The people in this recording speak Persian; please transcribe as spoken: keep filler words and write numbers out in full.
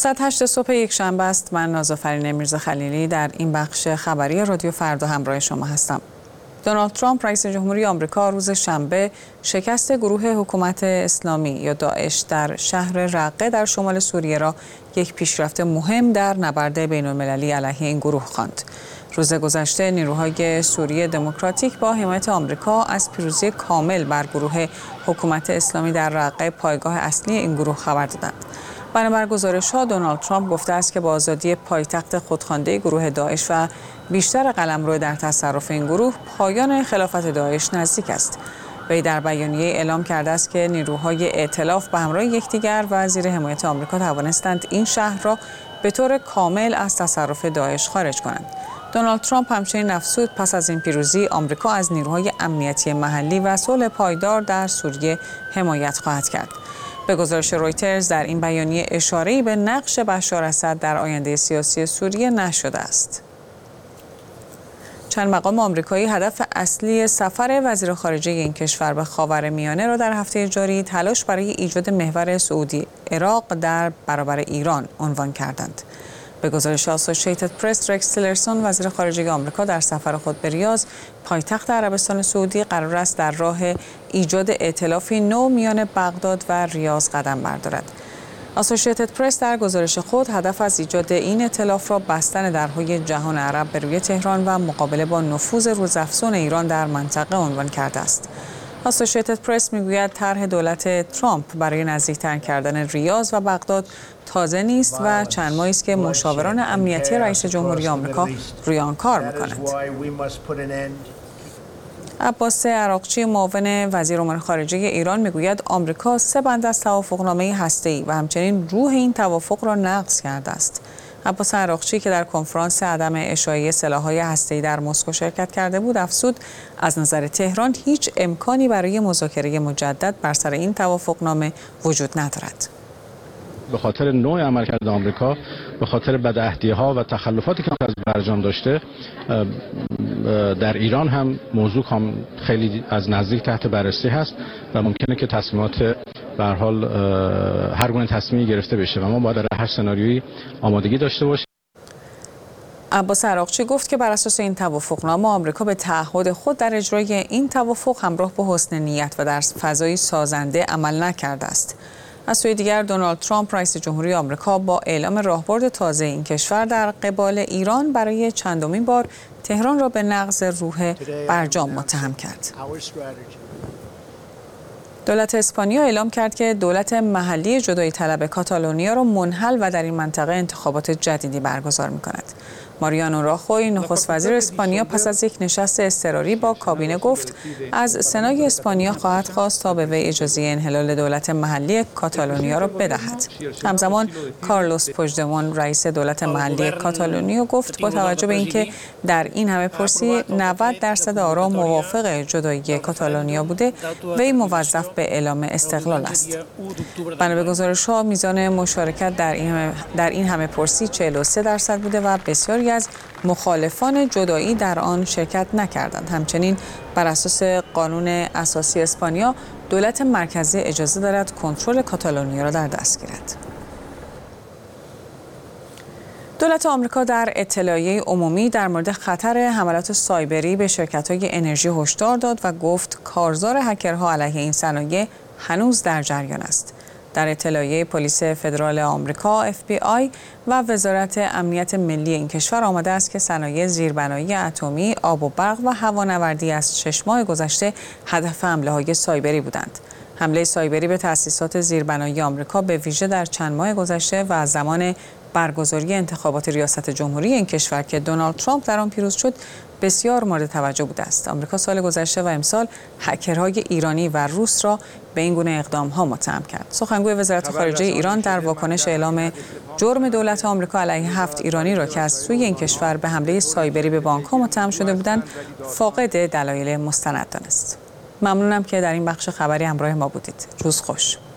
ساعت هشت صبح یک شنبه است. من نازآفرین میرزا خلیلی در این بخش خبری رادیو فردا همراه شما هستم. دونالد ترامپ رئیس جمهوری آمریکا روز شنبه شکست گروه حکومت اسلامی یا داعش در شهر رقه در شمال سوریه را یک پیشرفت مهم در نبرد بین‌المللی علیه این گروه خواند. روز گذشته نیروهای سوریه دموکراتیک با حمایت آمریکا از پیروزی کامل بر گروه حکومت اسلامی در رقه، پایگاه اصلی این گروه، خبر دادند. بنابر گزارش‌ها دونالد ترامپ گفته است که با آزادی پایتخت خودخوانده گروه داعش و بیشتر قلمرو در تصرف این گروه، پایان خلافت داعش نزدیک است. وی در بیانیه اعلام کرده است که نیروهای ائتلاف به همراه یکدیگر و زیر حمایت آمریکا توانستند این شهر را به طور کامل از تصرف داعش خارج کنند. دونالد ترامپ همچنین افزود پس از این پیروزی آمریکا از نیروهای امنیتی محلی و صلح پایدار در سوریه حمایت خواهد کرد. به گزارش رویترز در این بیانیه اشاره‌ای به نقش بشار اسد در آینده سیاسی سوریه نشده است. چند مقام آمریکایی هدف اصلی سفر وزیر خارجه این کشور به خاورمیانه را در هفته جاری تلاش برای ایجاد محور سعودی عراق در برابر ایران عنوان کردند. به گزارش آسوشیتد پرس، رکس تیلرسون وزیر خارجه آمریکا در سفر خود به ریاض، پایتخت عربستان سعودی، قرار است در راه ایجاد ائتلافی نو میان بغداد و ریاض قدم بردارد. آسوشیتد پرس در گزارش خود هدف از ایجاد این ائتلاف را بستن درهای جهان عرب به روی تهران و مقابله با نفوذ روزافزون ایران در منطقه عنوان کرده است. آسوشیتد پرس میگوید طرح دولت ترامپ برای نزدیکتر کردن ریاض و بغداد تازه نیست و چند ماهی است که مشاوران امنیتی رئیس جمهوری آمریکا روی آن کار می‌کنند. عباس عراقچی، معاون وزیر امور خارجه ایران، میگوید آمریکا سه بند از توافقنامه هسته‌ای و همچنین روح این توافق را نقض کرده است. عباس عراقچی که در کنفرانس عدم اشاعه سلاح‌های هسته‌ای در مسکو شرکت کرده بود، افزود از نظر تهران هیچ امکانی برای مذاکره مجدد بر سر این توافقنامه وجود ندارد. به خاطر نوع عملکرد آمریکا، به خاطر بدعهدی‌ها و تخلفاتی که از برجام داشته، در ایران هم موضوع خیلی از نزدیک تحت بررسی هست و ممکنه که تصمیمات به هر حال هر گونه تصمیمی گرفته بشه و ما باید در هر سناریویی آمادگی داشته باشیم. عباس عراقچی گفت که بر اساس این توافقنامه آمریکا به تعهد خود در اجرای این توافق همراه با حسن نیت و در فضای سازنده عمل نکرده است. از سوی دیگر دونالد ترامپ رئیس جمهوری آمریکا با اعلام راهبرد تازه این کشور در قبال ایران برای چندمین بار تهران را به نقض روح برجام متهم کرد. دولت اسپانیا اعلام کرد که دولت محلی جدایی طلب کاتالونیا را منحل و در این منطقه انتخابات جدیدی برگزار می‌کند. ماریانو راخوی، نخست وزیر اسپانیا، پس از یک نشست اضطراری با کابینه گفت از سنای اسپانیا خواهد خواست تا به وی اجازه انحلال دولت محلی کاتالونیا را بدهد. همزمان کارلوس پوژدمون، رئیس دولت محلی کاتالونیا، گفت با توجه به اینکه در این همه پرسی نود درصد آرا موافق جدایی کاتالونیا بوده، وی موظف به اعلام استقلال است. بنا به گزارش‌ها میزان مشارکت در این همه در این همه پرسی چهل و سه درصد بوده و بسیاری از مخالفان جدایی در آن شرکت نکردند. همچنین بر اساس قانون اساسی اسپانیا، دولت مرکزی اجازه دارد کنترل کاتالونیا را در دست گیرد. دولت آمریکا در اطلاعیه عمومی در مورد خطر حملات سایبری به شرکت‌های انرژی هشدار داد و گفت کارزار هکرها علیه این صنایع هنوز در جریان است. در اطلاعیه پلیس فدرال آمریکا اف بی آی و وزارت امنیت ملی این کشور آمده است که صنایع زیربنایی اتمی، آب و برق و هوانوردی از شش ماه گذشته هدف حمله‌های سایبری بودند. حمله سایبری به تأسیسات زیربنایی آمریکا به ویژه در چند ماه گذشته و از زمان برگزاری انتخابات ریاست جمهوری این کشور که دونالد ترامپ در آن پیروز شد بسیار مورد توجه بوده است. آمریکا سال گذشته و امسال هکرهای ایرانی و روس را به این گونه اقدام‌ها متهم کرد. سخنگوی وزارت خارجه ایران در واکنش اعلام جرم دولت آمریکا علیه هفت ایرانی را که از سوی این کشور به حمله سایبری به بانک‌ها متهم شده بودند، فاقد دلایل مستند دانست. ممنونم که در این بخش خبری همراه ما بودید. روز خوش.